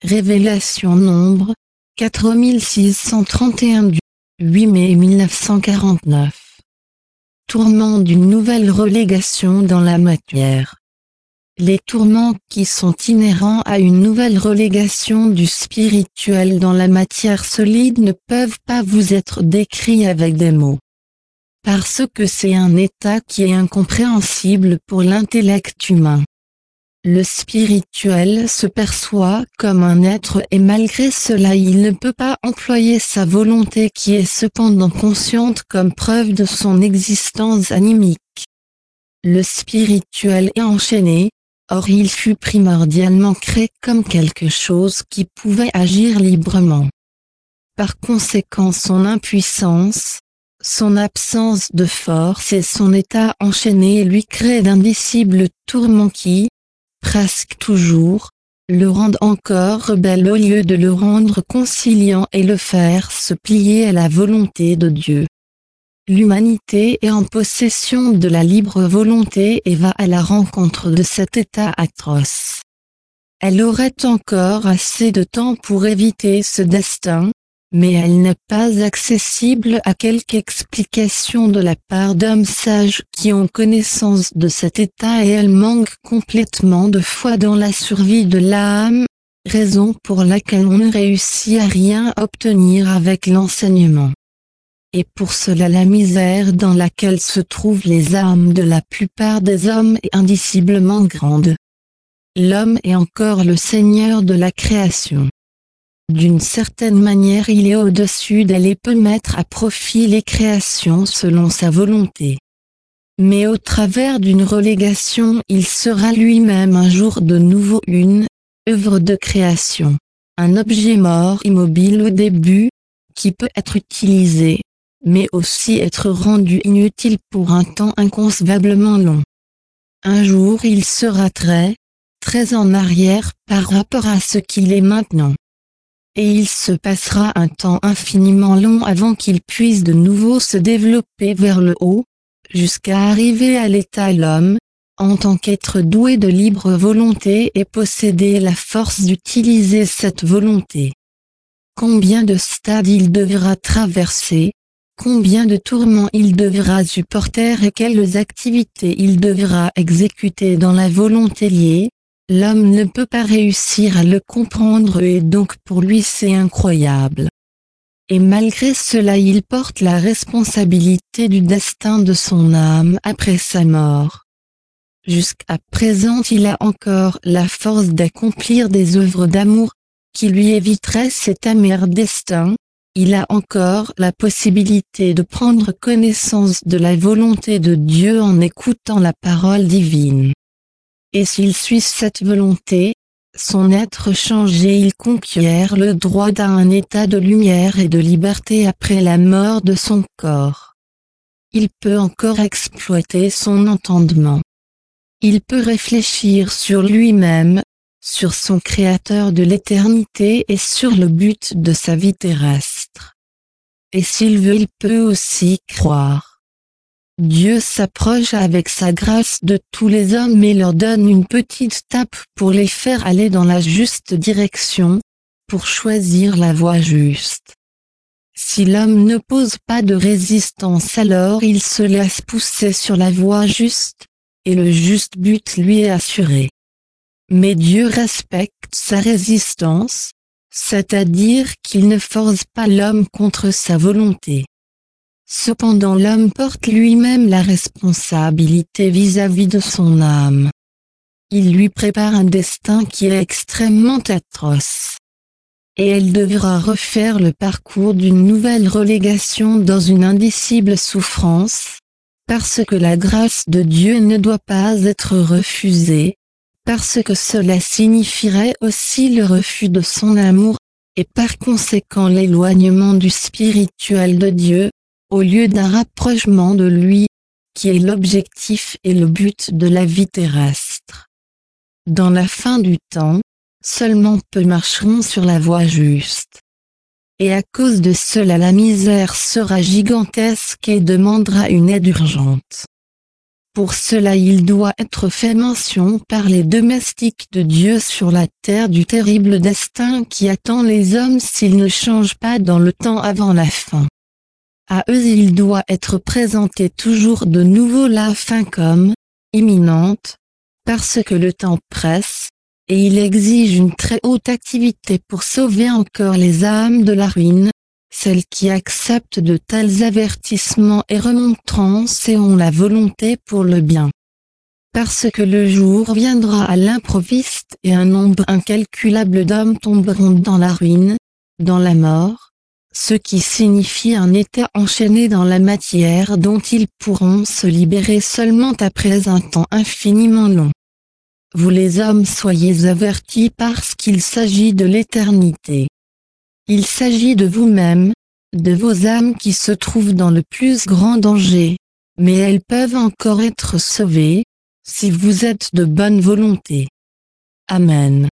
Révélation Nombre, 4631 du 8 mai 1949. Tourments d'une nouvelle relégation dans la matière. Les tourments qui sont inhérents à une nouvelle relégation du spirituel dans la matière solide ne peuvent pas vous être décrits avec des mots. Parce que c'est un état qui est incompréhensible pour l'intellect humain. Le spirituel se perçoit comme un être et malgré cela il ne peut pas employer sa volonté qui est cependant consciente comme preuve de son existence animique. Le spirituel est enchaîné, or il fut primordialement créé comme quelque chose qui pouvait agir librement. Par conséquent son impuissance, son absence de force et son état enchaîné lui créent d'indicibles tourments qui, presque toujours, le rendent encore rebelle au lieu de le rendre conciliant et le faire se plier à la volonté de Dieu. L'humanité est en possession de la libre volonté et va à la rencontre de cet état atroce. Elle aurait encore assez de temps pour éviter ce destin, mais elle n'est pas accessible à quelque explication de la part d'hommes sages qui ont connaissance de cet état et elle manque complètement de foi dans la survie de l'âme, raison pour laquelle on ne réussit à rien obtenir avec l'enseignement. Et pour cela la misère dans laquelle se trouvent les âmes de la plupart des hommes est indiciblement grande. L'homme est encore le seigneur de la création. D'une certaine manière il est au-dessus d'elle et peut mettre à profit les créations selon sa volonté. Mais au travers d'une relégation il sera lui-même un jour de nouveau une œuvre de création, un objet mort immobile au début, qui peut être utilisé, mais aussi être rendu inutile pour un temps inconcevablement long. Un jour il sera très en arrière par rapport à ce qu'il est maintenant. Et il se passera un temps infiniment long avant qu'il puisse de nouveau se développer vers le haut, jusqu'à arriver à l'état l'homme, en tant qu'être doué de libre volonté et posséder la force d'utiliser cette volonté. Combien de stades il devra traverser, combien de tourments il devra supporter et quelles activités il devra exécuter dans la volonté liée, l'homme ne peut pas réussir à le comprendre et donc pour lui c'est incroyable. Et malgré cela il porte la responsabilité du destin de son âme après sa mort. Jusqu'à présent il a encore la force d'accomplir des œuvres d'amour, qui lui éviteraient cet amer destin, il a encore la possibilité de prendre connaissance de la volonté de Dieu en écoutant la parole divine. Et s'il suit cette volonté, son être changé il conquiert le droit à un état de lumière et de liberté après la mort de son corps. Il peut encore exploiter son entendement. Il peut réfléchir sur lui-même, sur son Créateur de l'éternité et sur le but de sa vie terrestre. Et s'il veut il peut aussi croire. Dieu s'approche avec sa grâce de tous les hommes et leur donne une petite tape pour les faire aller dans la juste direction, pour choisir la voie juste. Si l'homme ne pose pas de résistance alors il se laisse pousser sur la voie juste, et le juste but lui est assuré. Mais Dieu respecte sa résistance, c'est-à-dire qu'il ne force pas l'homme contre sa volonté. Cependant l'homme porte lui-même la responsabilité vis-à-vis de son âme. Il lui prépare un destin qui est extrêmement atroce. Et elle devra refaire le parcours d'une nouvelle relégation dans une indicible souffrance, parce que la grâce de Dieu ne doit pas être refusée, parce que cela signifierait aussi le refus de son amour, et par conséquent l'éloignement du spirituel de Dieu, au lieu d'un rapprochement de lui, qui est l'objectif et le but de la vie terrestre. Dans la fin du temps, seulement peu marcheront sur la voie juste. Et à cause de cela la misère sera gigantesque et demandera une aide urgente. Pour cela il doit être fait mention par les domestiques de Dieu sur la terre du terrible destin qui attend les hommes s'ils ne changent pas dans le temps avant la fin. À eux il doit être présenté toujours de nouveau la fin comme imminente, parce que le temps presse, et il exige une très haute activité pour sauver encore les âmes de la ruine, celles qui acceptent de tels avertissements et remontrances et ont la volonté pour le bien. Parce que le jour viendra à l'improviste et un nombre incalculable d'hommes tomberont dans la ruine, dans la mort, ce qui signifie un état enchaîné dans la matière dont ils pourront se libérer seulement après un temps infiniment long. Vous les hommes soyez avertis parce qu'il s'agit de l'éternité. Il s'agit de vous-même, de vos âmes qui se trouvent dans le plus grand danger, mais elles peuvent encore être sauvées, si vous êtes de bonne volonté. Amen.